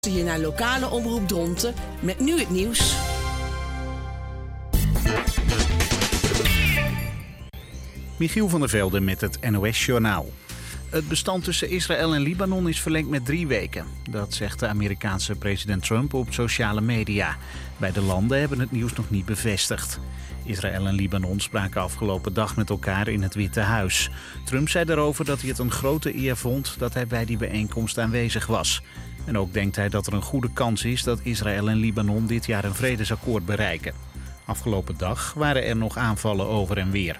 Hier naar lokale omroep Dronten met nu het nieuws. Michiel van der Velde met het NOS-journaal. Het bestand tussen Israël en Libanon is verlengd met 3 weken. Dat zegt de Amerikaanse president Trump op sociale media. Beide landen hebben het nieuws nog niet bevestigd. Israël en Libanon spraken afgelopen dag met elkaar in het Witte Huis. Trump zei daarover dat hij het een grote eer vond dat hij bij die bijeenkomst aanwezig was. En ook denkt hij dat er een goede kans is dat Israël en Libanon dit jaar een vredesakkoord bereiken. Afgelopen dag waren er nog aanvallen over en weer.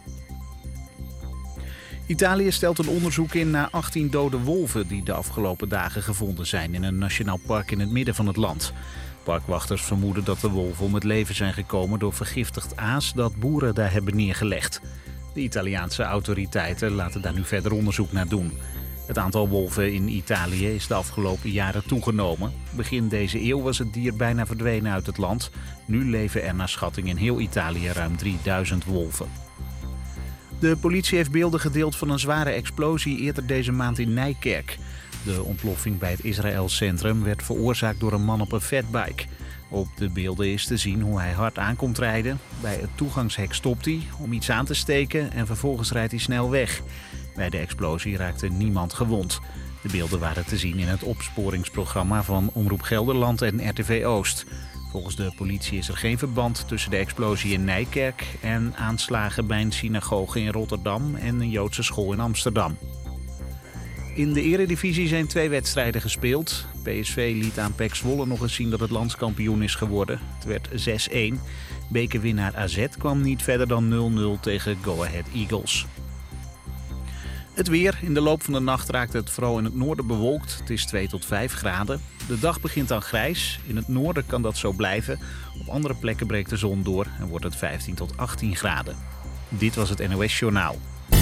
Italië stelt een onderzoek in naar 18 dode wolven die de afgelopen dagen gevonden zijn in een nationaal park in het midden van het land. Parkwachters vermoeden dat de wolven om het leven zijn gekomen door vergiftigd aas dat boeren daar hebben neergelegd. De Italiaanse autoriteiten laten daar nu verder onderzoek naar doen. Het aantal wolven in Italië is de afgelopen jaren toegenomen. Begin deze eeuw was het dier bijna verdwenen uit het land. Nu leven er naar schatting in heel Italië ruim 3000 wolven. De politie heeft beelden gedeeld van een zware explosie eerder deze maand in Nijkerk. De ontploffing bij het Israël-centrum werd veroorzaakt door een man op een fatbike. Op de beelden is te zien hoe hij hard aankomt rijden. Bij het toegangshek stopt hij om iets aan te steken en vervolgens rijdt hij snel weg. Bij de explosie raakte niemand gewond. De beelden waren te zien in het opsporingsprogramma van Omroep Gelderland en RTV Oost. Volgens de politie is er geen verband tussen de explosie in Nijkerk en aanslagen bij een synagoge in Rotterdam en een Joodse school in Amsterdam. In de eredivisie zijn 2 wedstrijden gespeeld. PSV liet aan PEC Zwolle nog eens zien dat het landskampioen is geworden. Het werd 6-1. Bekerwinnaar AZ kwam niet verder dan 0-0 tegen Go Ahead Eagles. Het weer. In de loop van de nacht raakt het vooral in het noorden bewolkt. Het is 2 tot 5 graden. De dag begint dan grijs. In het noorden kan dat zo blijven. Op andere plekken breekt de zon door en wordt het 15 tot 18 graden. Dit was het NOS Journaal.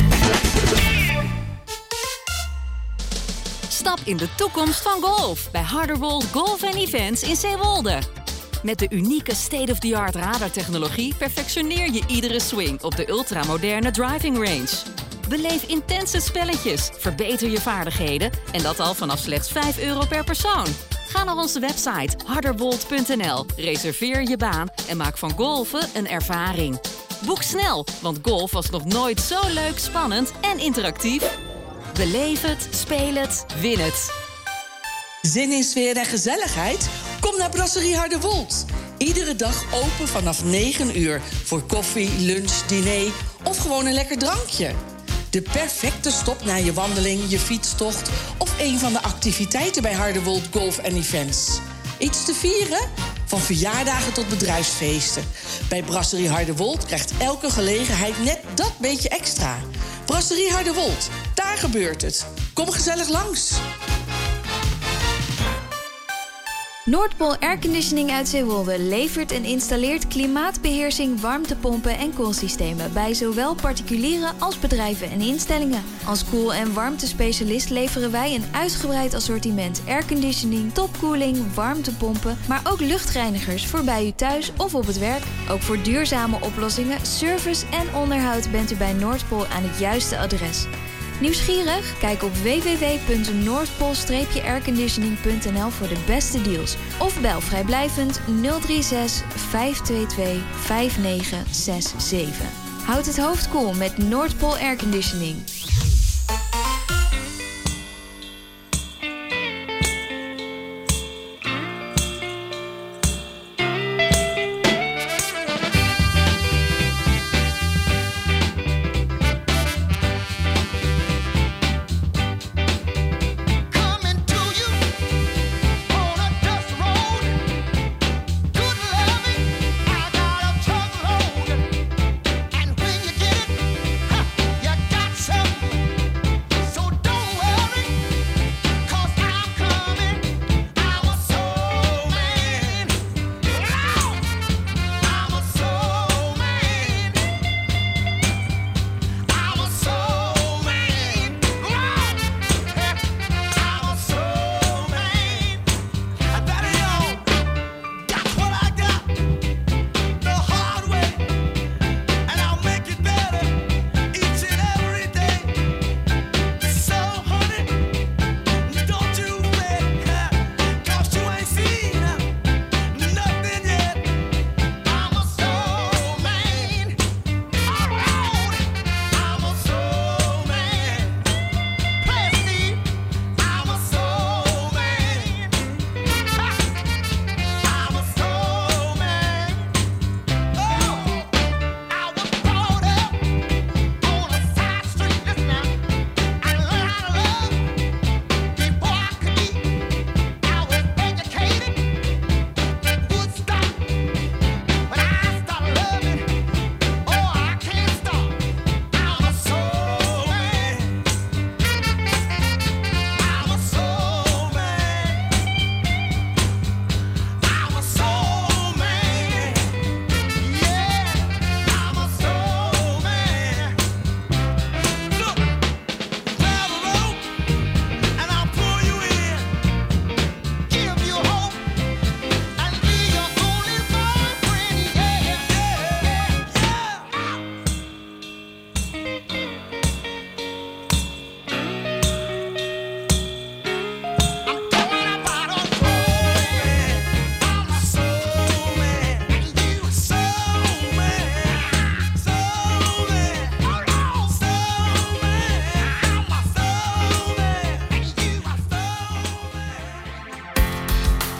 Stap in de toekomst van golf bij Harderwold Golf Events in Zeewolde. Met de unieke state-of-the-art radartechnologie perfectioneer je iedere swing op de ultramoderne driving range. Beleef intense spelletjes, verbeter je vaardigheden en dat al vanaf slechts €5 per persoon. Ga naar onze website harderwold.nl, reserveer je baan en maak van golfen een ervaring. Boek snel, want golf was nog nooit zo leuk, spannend en interactief. Beleef het, speel het, win het. Zin in sfeer en gezelligheid? Kom naar Brasserie Harderwold. Iedere dag open vanaf 9 uur voor koffie, lunch, diner of gewoon een lekker drankje. De perfecte stop na je wandeling, je fietstocht of een van de activiteiten bij Harderwold Golf Events. Iets te vieren? Van verjaardagen tot bedrijfsfeesten. Bij Brasserie Harderwold krijgt elke gelegenheid net dat beetje extra. Brasserie Harderwold, daar gebeurt het. Kom gezellig langs. Noordpool Airconditioning uit Zeewolde levert en installeert klimaatbeheersing, warmtepompen en koelsystemen bij zowel particulieren als bedrijven en instellingen. Als koel- en warmtespecialist leveren wij een uitgebreid assortiment airconditioning, topkoeling, warmtepompen, maar ook luchtreinigers voor bij u thuis of op het werk. Ook voor duurzame oplossingen, service en onderhoud bent u bij Noordpool aan het juiste adres. Nieuwsgierig? Kijk op www.noordpool-airconditioning.nl voor de beste deals. Of bel vrijblijvend 036 522 5967. Houd het hoofd koel met Noordpool Airconditioning. Some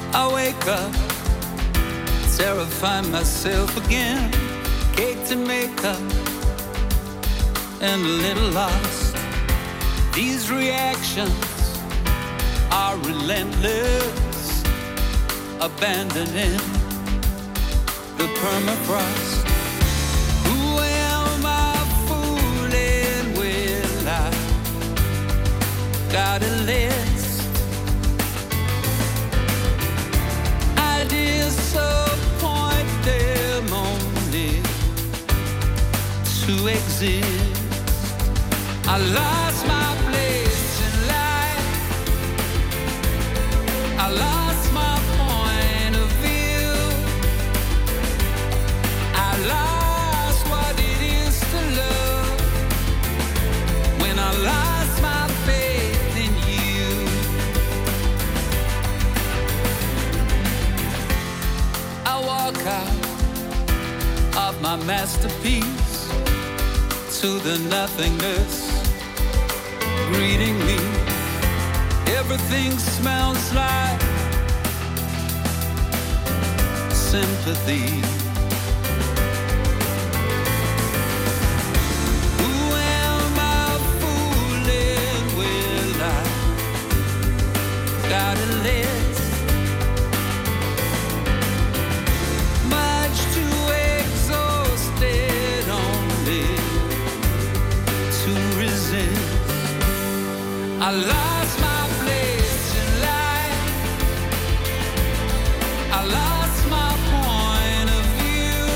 I wake up, terrify myself again. Caked in makeup and a little lost. These reactions are relentless, abandoning the permafrost. Who am I fooling with? I got a list. I disappoint them only to exist. I lost my place in life. I lost my point of view. I lost what it is to love when I lost my faith in you. I walk out of my masterpiece to the nothingness greeting me. Everything smells like sympathy. Who am I fooling with? I got a list. Much too exhausted only to resist. I lost my place in life. I lost my point of view.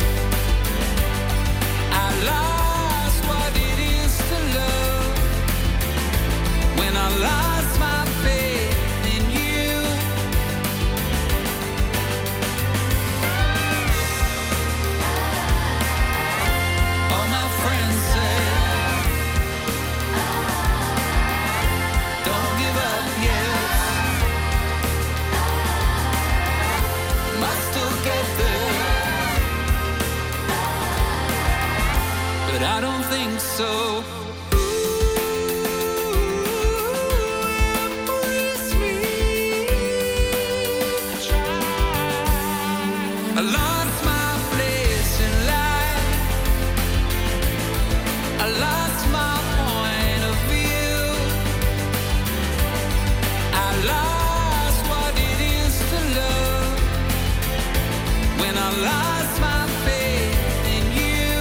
I lost what it is to love when I lost my faith in you. All my friends say, don't give up yet. Might still get there, but I don't think so. I lost my place in life. I lost my point of view. I lost what it is to love when I lost my faith in you.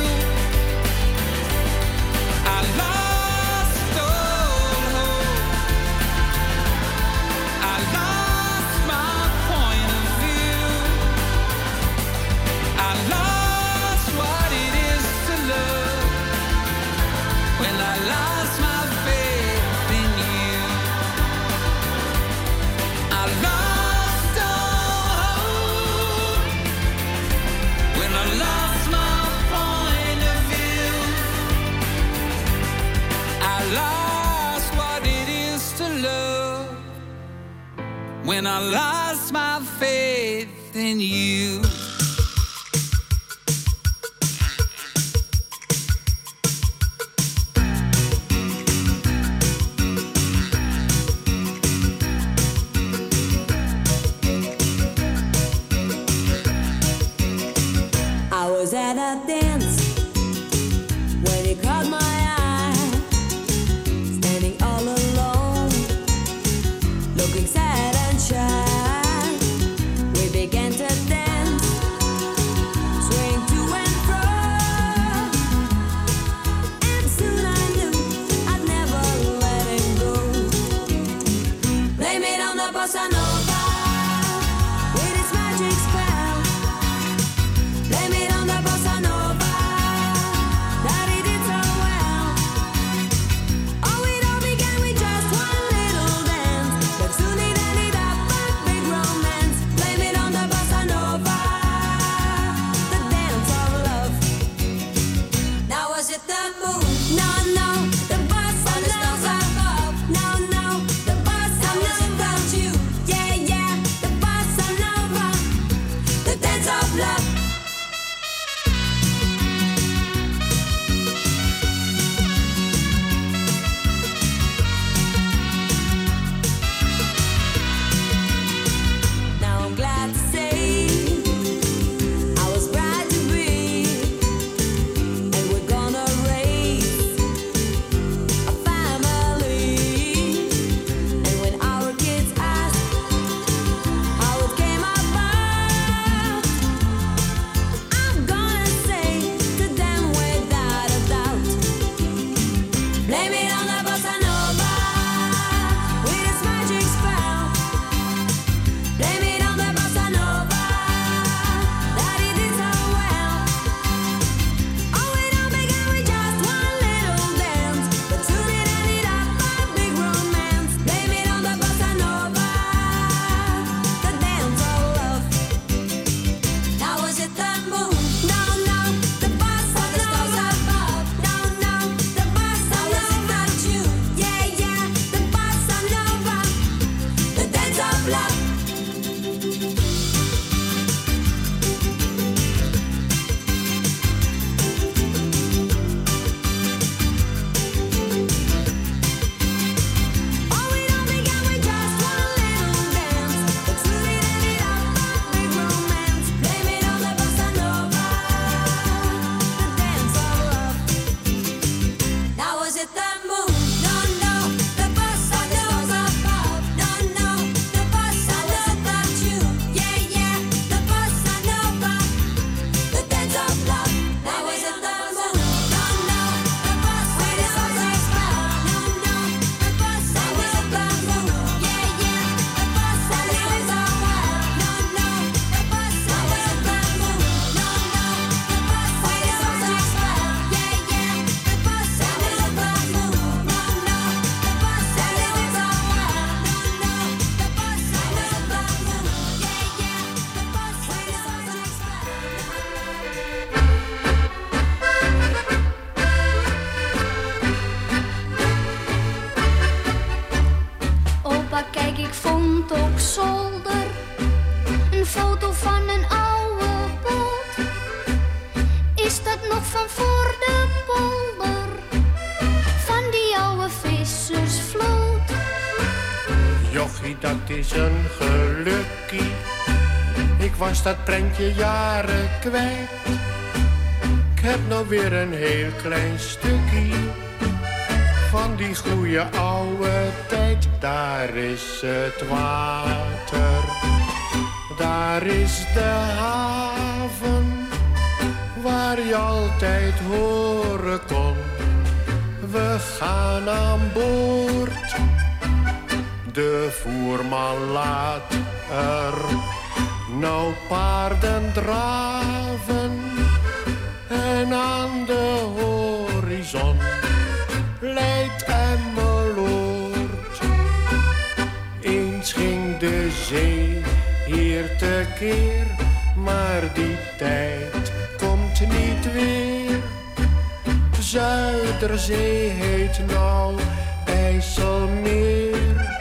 I lost all hope. I lost my point of view. I lost what it is to love when I lost my faith in you. I lost all hope when I lost my point of view. I lost what it is to love when I lost my faith in you. I was at a dance when you caught my eye, standing all alone, looking sad and shy. We began to dance, swing to and fro, and soon I knew I'd never let him go. Blame it on the bossa nova with its magic spell. Blame it on the bossa nova. een foto van een oude boot. Is dat nog van voor de polder? Van die oude vissersvloot. Jochie, dat is een gelukkie. Ik was dat prentje jaren kwijt. Ik heb nou weer een heel klein stukje van die goeie oude tijd. Daar is het water, daar is de haven, waar je altijd horen kon. We gaan aan boord. De voerman laat er nou paarden draven. En aan de horizon leidt Emmeloord. Eens ging de zee hier tekeer, maar die tijd komt niet weer. Zuiderzee heet nou IJsselmeer.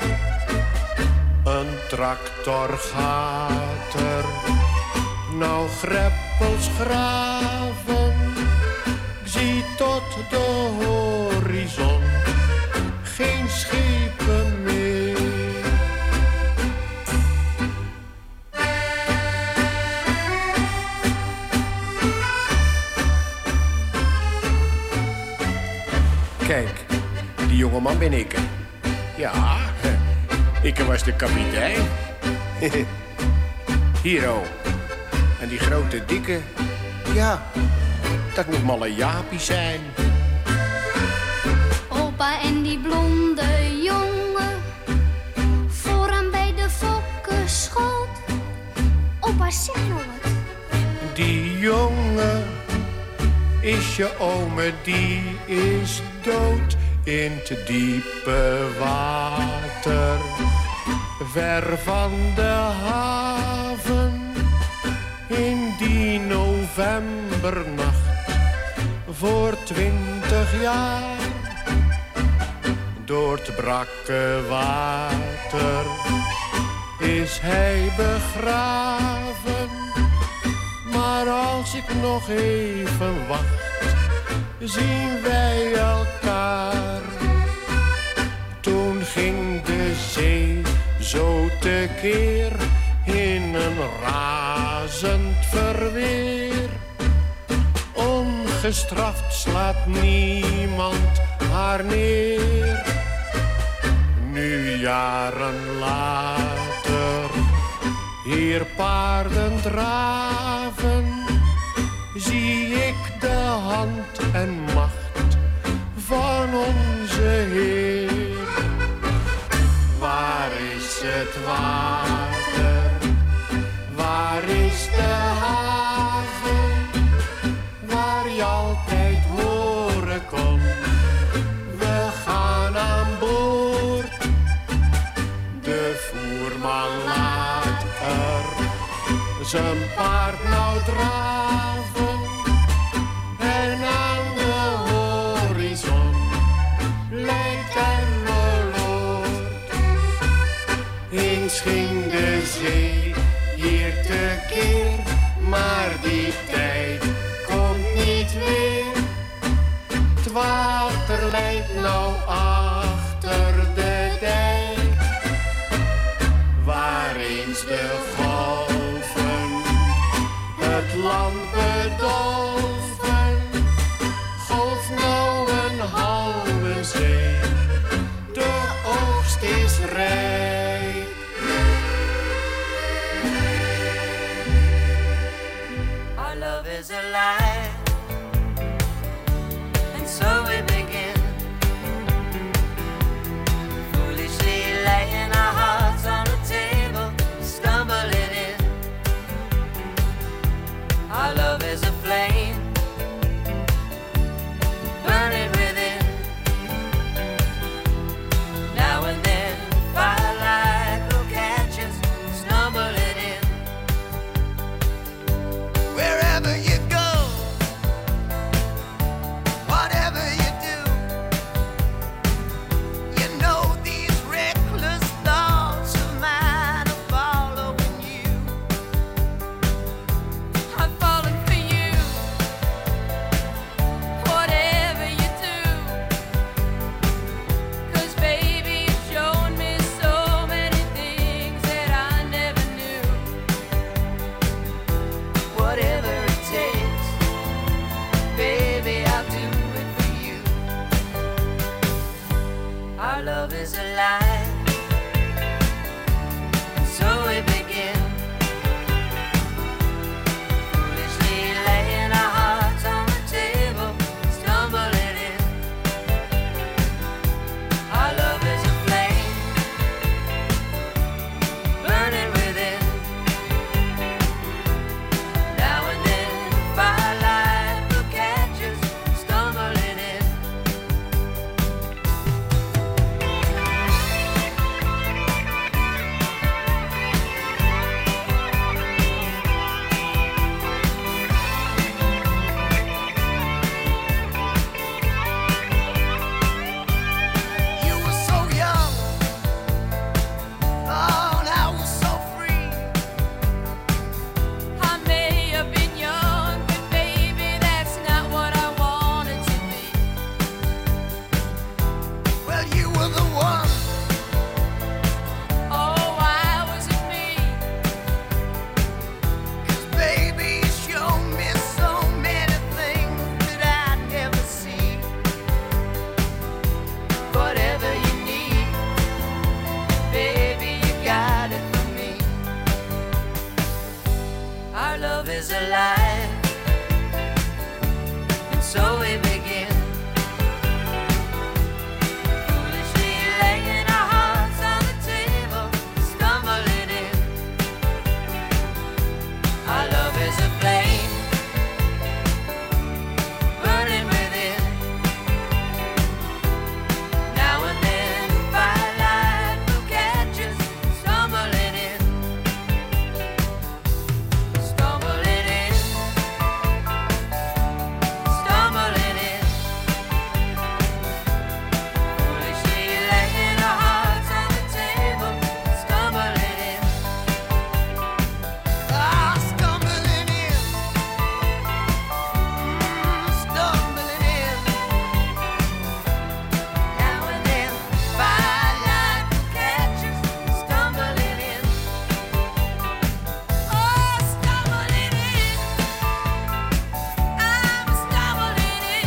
Een tractor gaat er nou greppels graven. Ik zie tot de horizon geen schepen meer. Kijk, die jongeman ben ik. Ja, ik was de kapitein. Hiero. En die grote dikke, ja, dat moet malle Jaapie zijn. Opa en die blonde jongen, vooraan bij de fokkenschoot. Opa, zeg nou wat. Die jongen is je ome, die is dood in te diepe water. Ver van de haven, in die novembernacht, voor 20 jaar. Door het brakke water is hij begraven. Maar als ik nog even wacht, zien wij elkaar. Toen ging de zee zo tekeer in een razend verweer. Ongestraft slaat niemand haar neer. Nu jaren later, hier paarden draven, zie ik de hand en macht van onze Heer. Waar is het water? Waar is de haven? Waar je altijd horen kon. We gaan aan boord. De voerman laat er zijn paard nou draven. En aan de horizon lijkt Emmeloord. Eens ging de zee hier tekeer, maar die tijd komt niet weer. Het water leidt nou achter de dijk, waar eens de golven het land bedolven. Golf nou een halve zee, de oogst is rijk. Our love is alive, and so we begin, foolishly laying our hearts on the table, stumbling in. Our love is a flame, burning within. Now and then, firelight will catch us, stumbling in. Wherever you go, love is alive. And so we begin. Foolishly laying our hearts on the table, stumbling in. Our love is a flame, burning within. Now and then, firelight will catch us, stumbling in. Stumbling in. Stumbling in. Foolishly laying our hearts on the table, stumbling in. Ah, stumbling in. Stumbling in. Now and then, firelight will catch us, stumbling in. Oh, stumbling in. I'm stumbling in.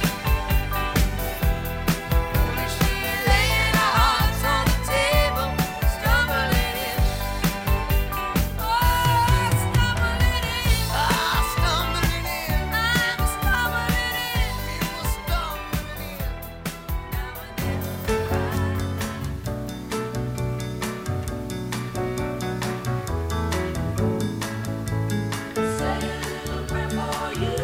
Foolishly laying our hearts on the table, stumbling in. Oh, stumbling in. Ah, stumbling in. I'm stumbling in. We were stumbling in. Now and then. Say a little prayer for you.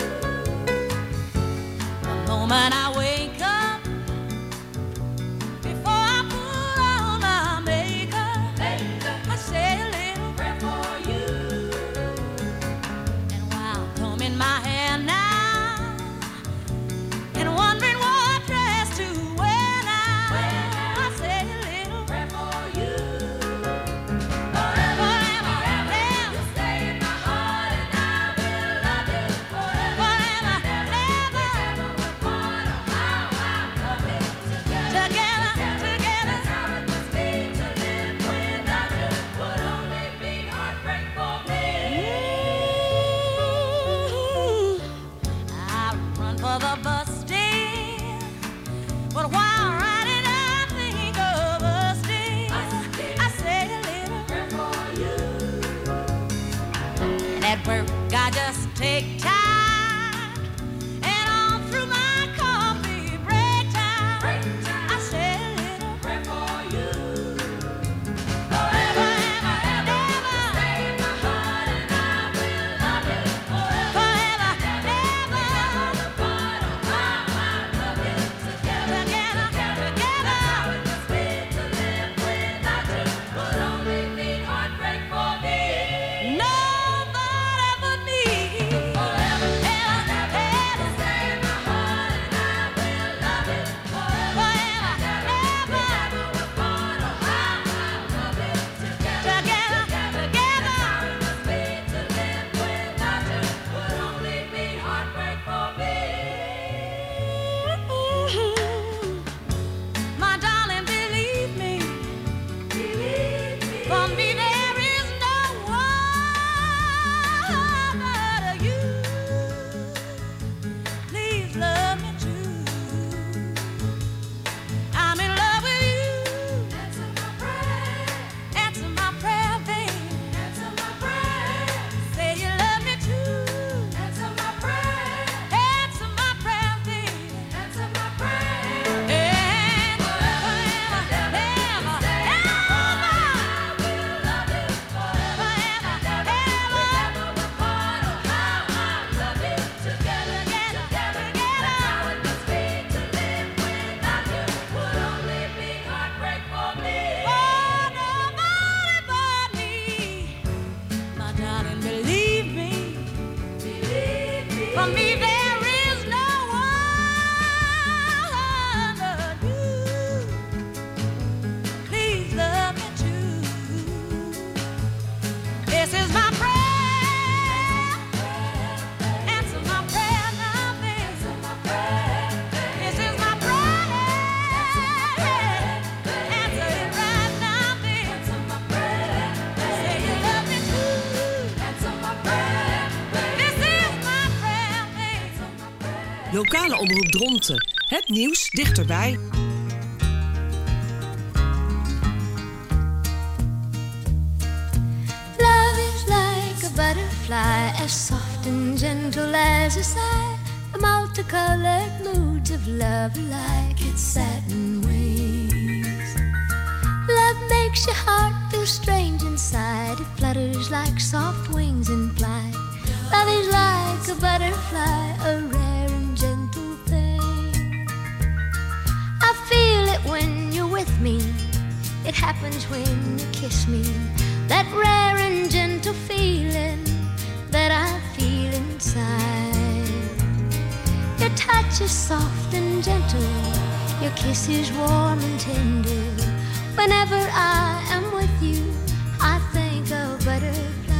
The moment I wake up, before I put on my makeup, I say a little prayer for you. And while combing my hair now, and wondering what dress to wear now, I say a little prayer for you. Forever, ever, you stay in my heart, and I will love you forever, ever, we're part of how I love it together, together. That's how it must be to live without you. Would only be heartbreak for me. I run for the bus stand, but while riding I think of us days. I say a little prayer for you. And at work I just take time, and all through my coffee break time, I say a little prayer for you. Forever, ever, stay in my heart, and I will love you forever, ever, we're part of how I love you together, together. How it must be to live without you. Would only be heartbreak for me. Nobody but me. Forever, ever, stay in my heart, and I will love you forever, ever, we're part of how I love you together, together. How it must be to live without you. Would only be heartbreak for me. My darling, believe me. For me there is no one but you. Please love me too. I'm in love with you. Answer my prayer. Answer my prayer, babe. Answer my prayer. Say you love me too. Answer my prayer. Answer my prayer, babe. Answer my prayer. And forever, ever, ever, we'll love you forever, ever, we're part of how I love you together, together. That's how it must be to live without you. Would only be heartbreak for me. Oh, nobody but me. My darling, believe me. For me there is no one but you. Please love me too. This is my prayer. Answer my prayer now, baby. This is my prayer. Answer it right now, baby. Say you love me too. Answer my prayer. This is my prayer, baby. Lokale omroep Dronten. Het nieuws dichterbij. Love is like a butterfly butterfly, as soft and gentle as a sigh. The multicolored moods of love are like its satin wings. Love makes your heart feel strange inside. It flutters like soft wings in flight. Love is like a butterfly, a rare and gentle thing. I feel it when you're with me. It happens when you kiss me. That rare and gentle feeling that I feel inside. Your touch is soft and gentle. Your kiss is warm and tender. Whenever I am with you, I think of butterflies.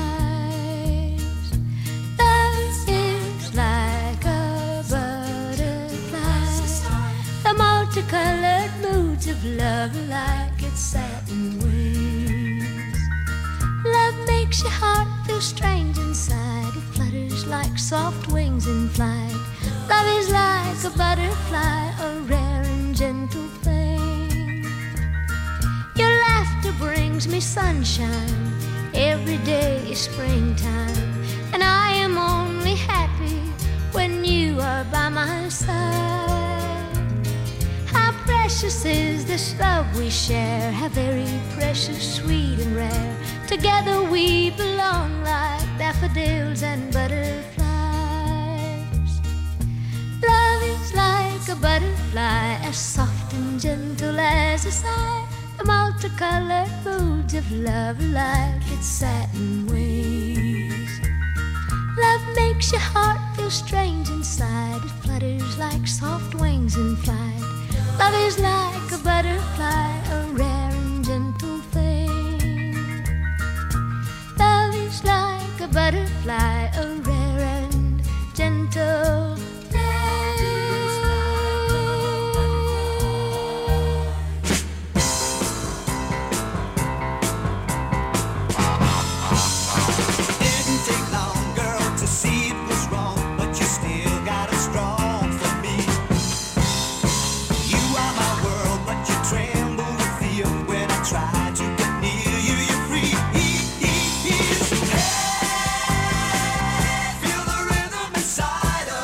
Love is like a butterfly. The multicolored moods of love are like its satin wings. Love makes your heart feel strange inside. It flutters like soft wings in flight. Love is like a butterfly, a rare and gentle thing. Your laughter brings me sunshine. Every day is springtime. And I am only happy when you are by my side. How precious is this love we share. How very precious, sweet and rare. Together we belong like daffodils and butterflies. Love is like a butterfly, as soft and gentle as a sigh. The multicolored moods of love are like its satin wings. Love makes your heart feel strange inside. It flutters like soft wings in flight. Love is like a butterfly, a rare and gentle thing. Love is like a butterfly, a rare and gentle thing. Feel the rhythm inside of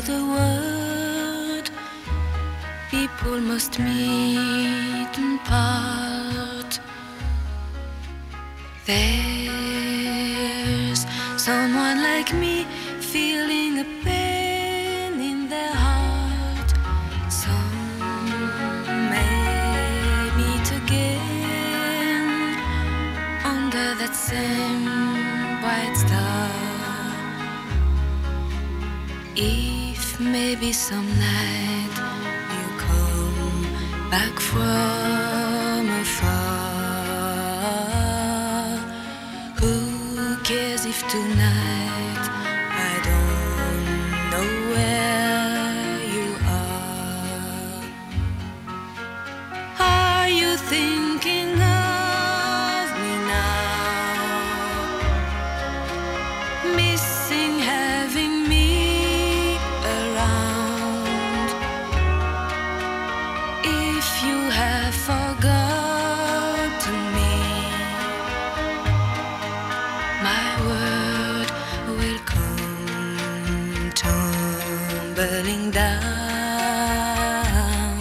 the world, people must meet and part. There's someone like me feeling a pain in their heart. Some may meet again under that same white star. If maybe some night you come back from afar, who cares if tonight I don't know where you are? Are you thinking of me now? Missing having me around. If you have forgotten me, my word will come tumbling down.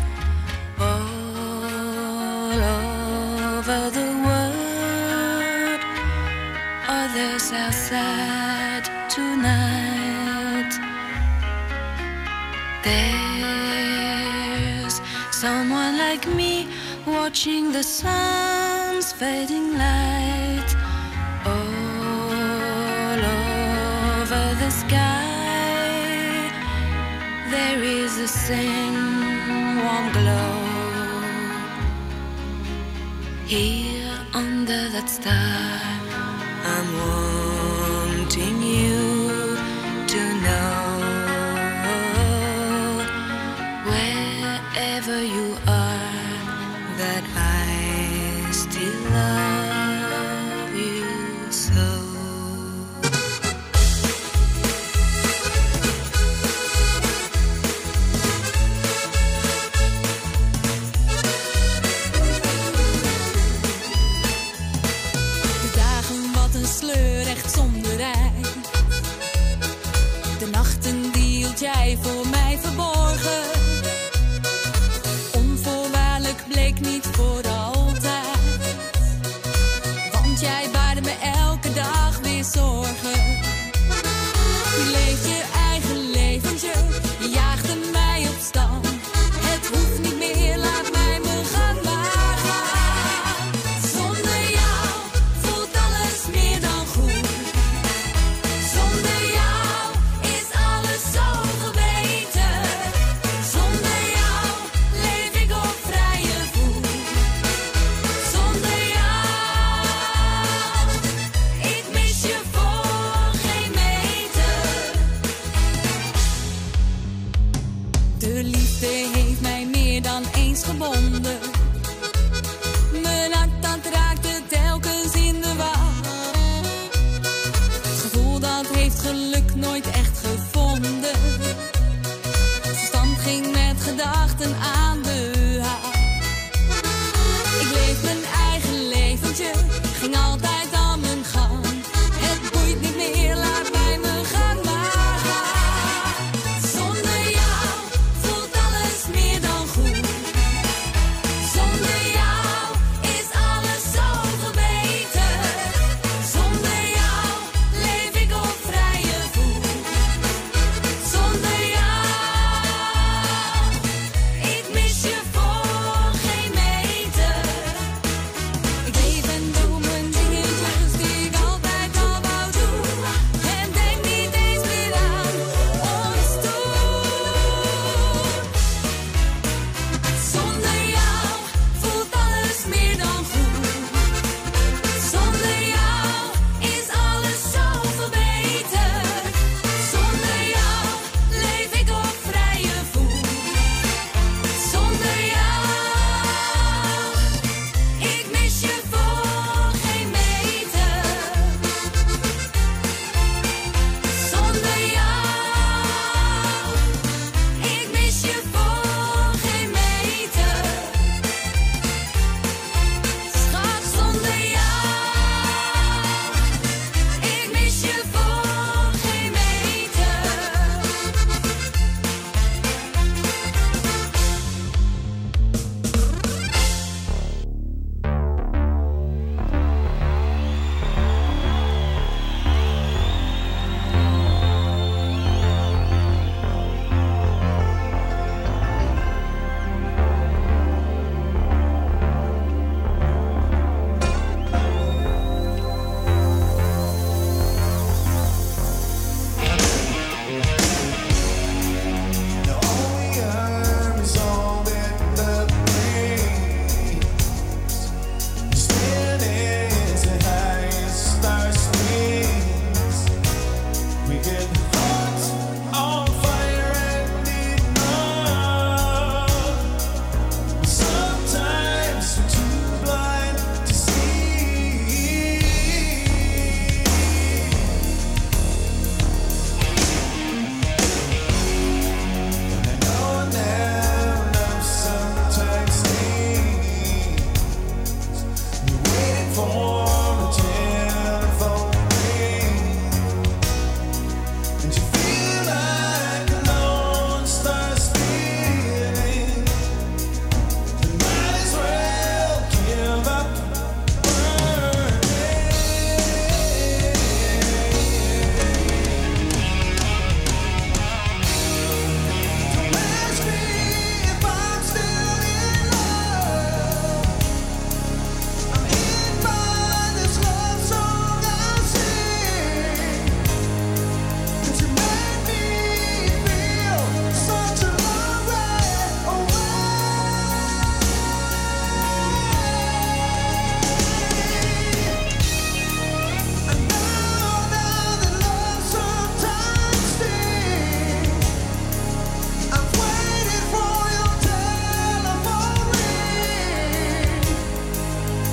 All over the world, others are sad tonight. There's someone like me watching the sun's fading light all over the sky. There is the same warm glow. Here under that star, I'm wanting you to know. Wherever you are, that I still love you so. De dagen wat een sleur, echt zonder rij. De nachten die hield jij voor mij verborgen. Onvoorwaardelijk bleek niet voor altijd. Want jij baarde me elke dag weer zorgen. Je leeft je eigen leventje, je jaagde mij op stand. Het hoeft niet meer, laat mij mijn gang maar gaan. Zonder jou voelt alles meer dan goed. Zonder jou is alles zoveel beter. Zonder jou leef ik op vrije voet.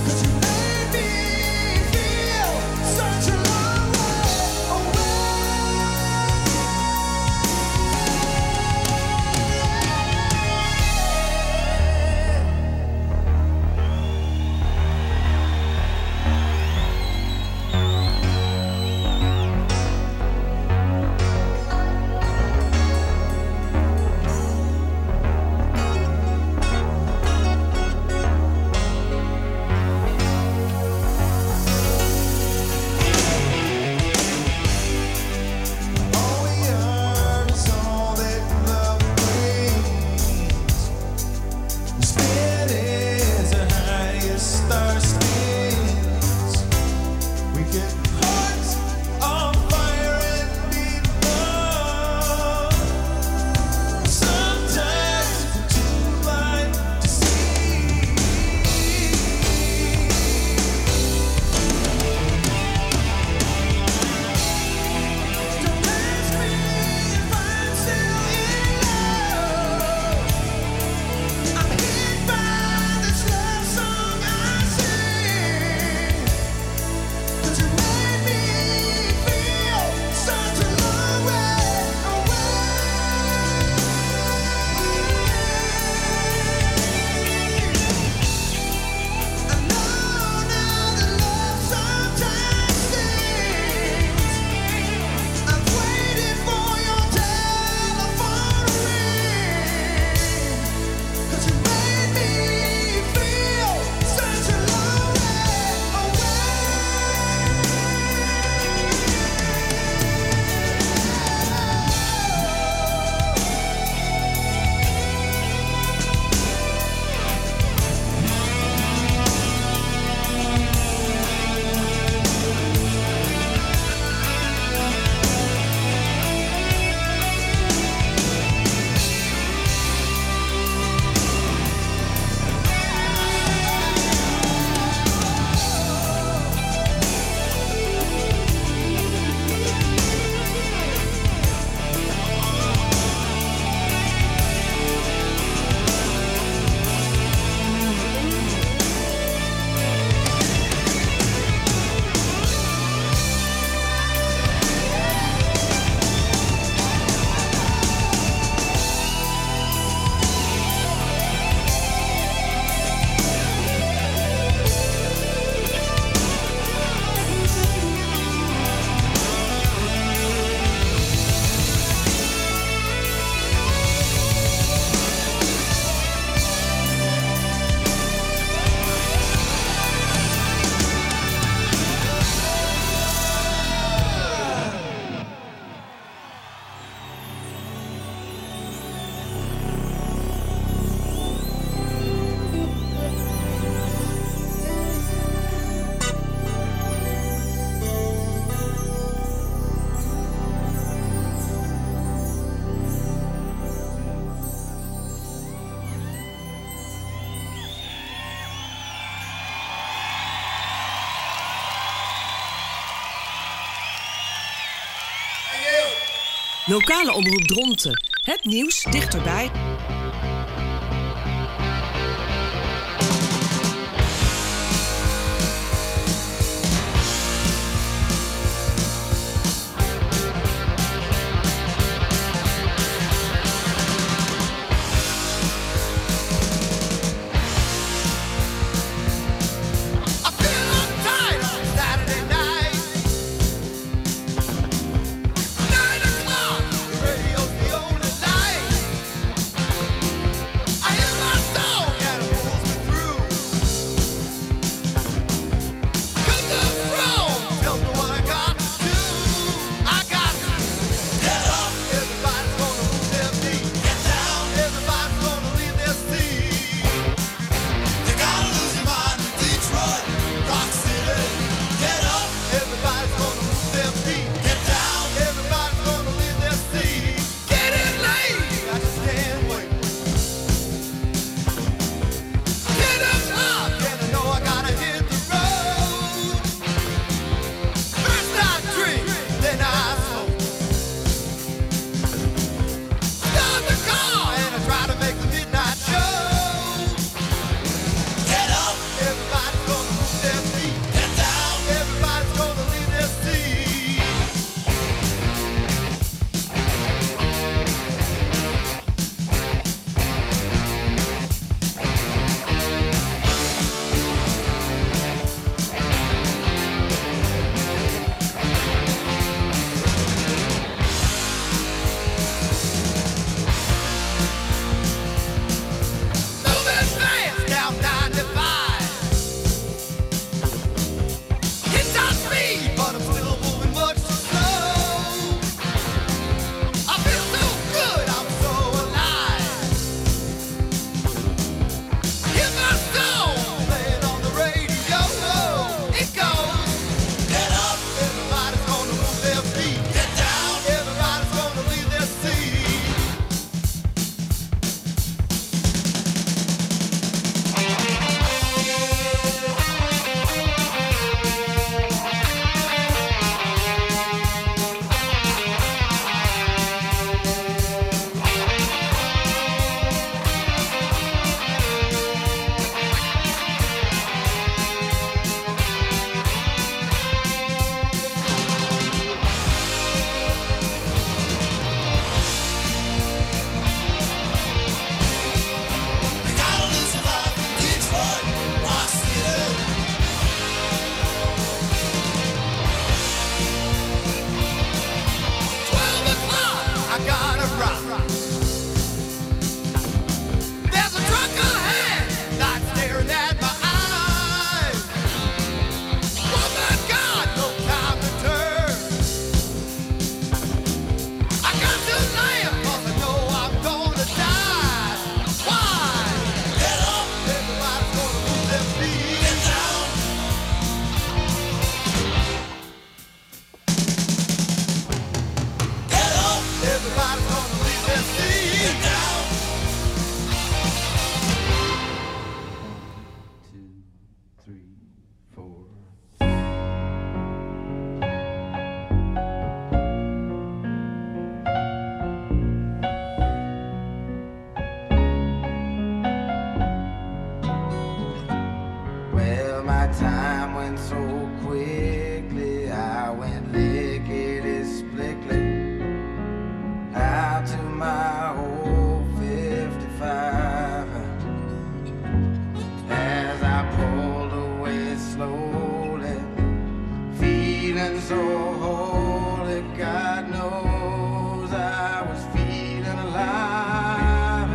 Lokale omroep Dronten. Het nieuws dichterbij. slowly, feeling so holy. God knows I was feeling alive.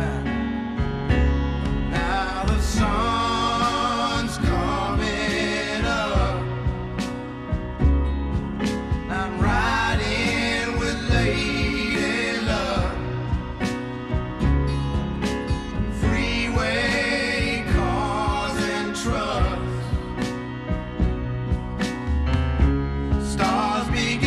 Now the sun's coming up. I'm riding with Lady Luck. Freeway cars and trucks. Stars begin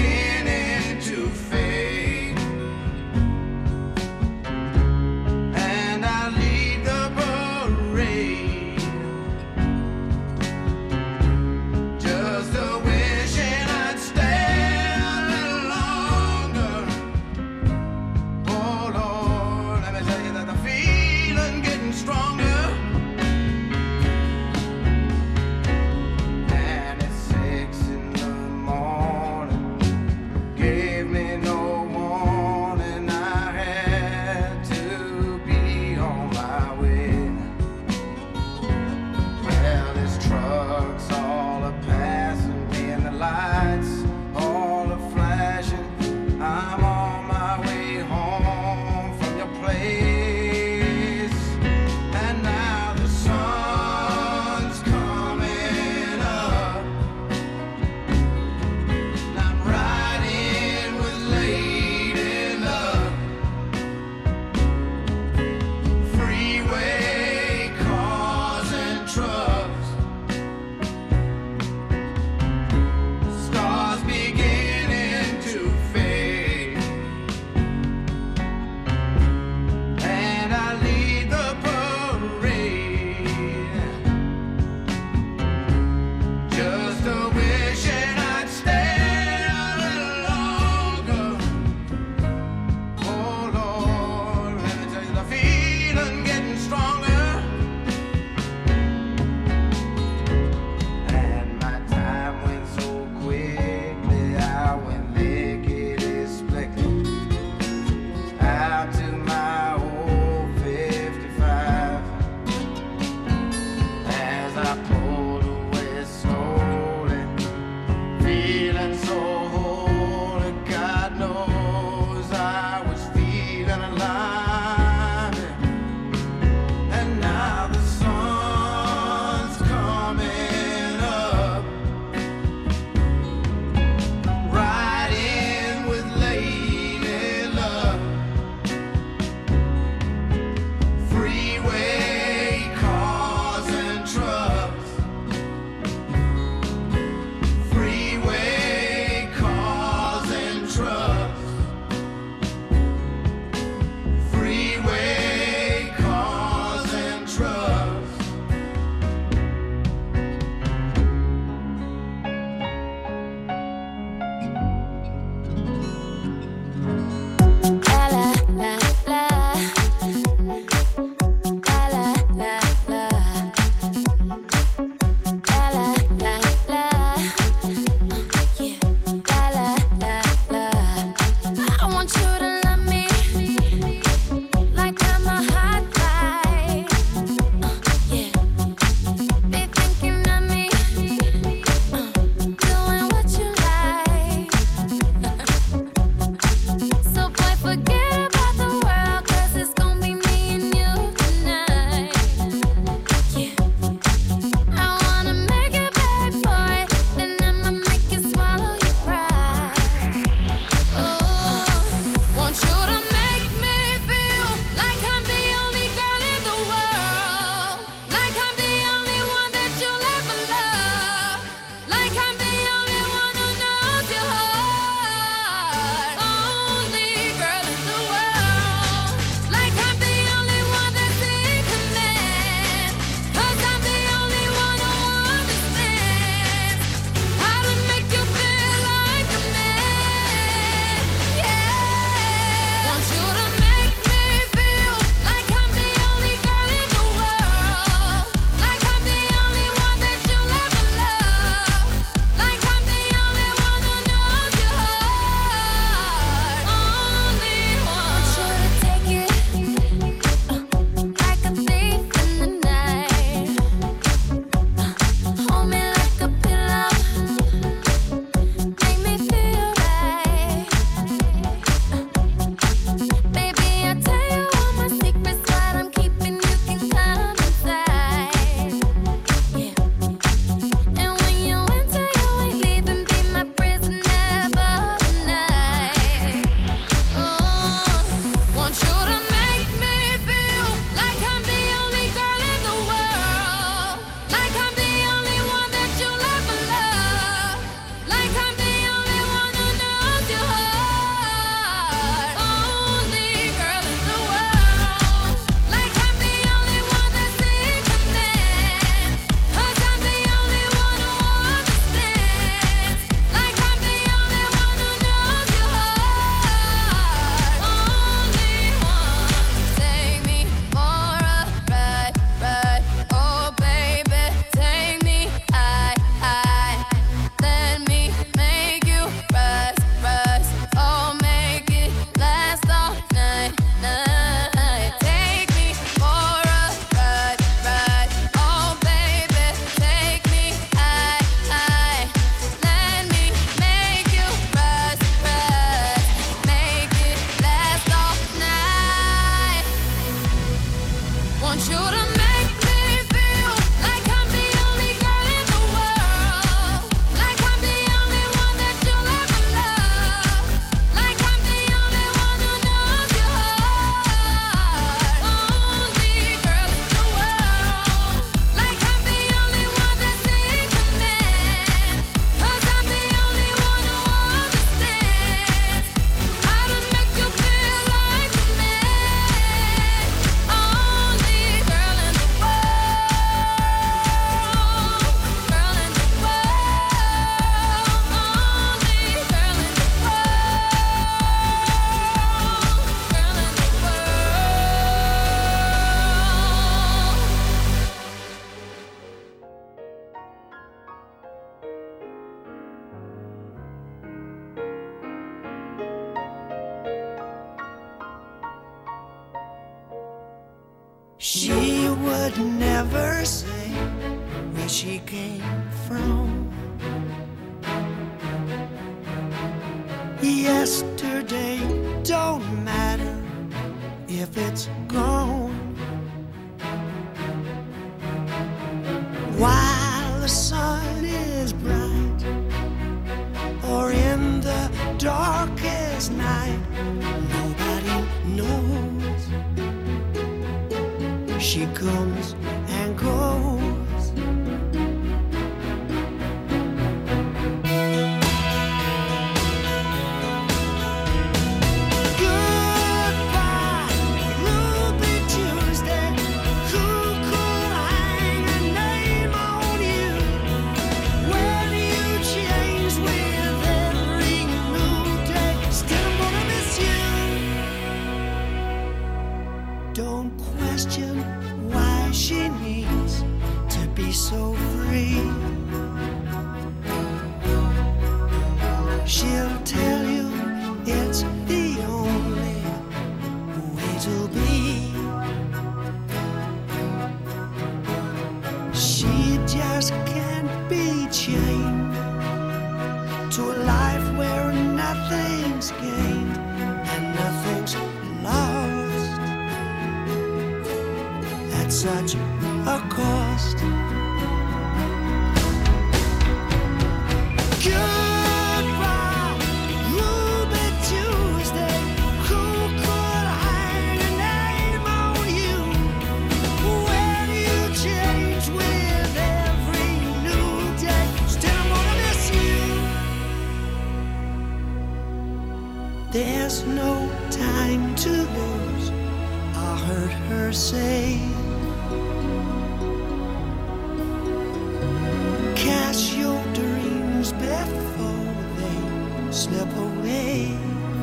She would never say where she came from. Yesterday don't matter if it's gone. While the sun is bright, or in the darkest night, nobody knows. She comes and goes. Don't question why she needs to be so free. She'll tell you it's the only way to be. She just can't be chained to a life where nothing's gained and nothing's lost. Such a cost. Goodbye, Ruby Tuesday. Who could hang a name on you when you change with every new day? Still, I'm gonna miss you. There's no time to lose, I heard her say. Cast your dreams before they slip away.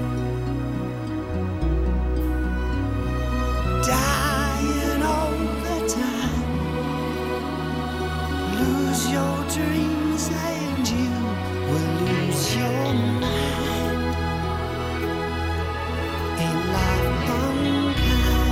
Dying all the time. Lose your dreams and you will lose your mind. Ain't life unkind?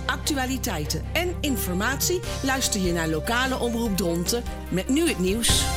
actualiteiten en informatie luister je naar lokale omroep Dronten met nu het nieuws.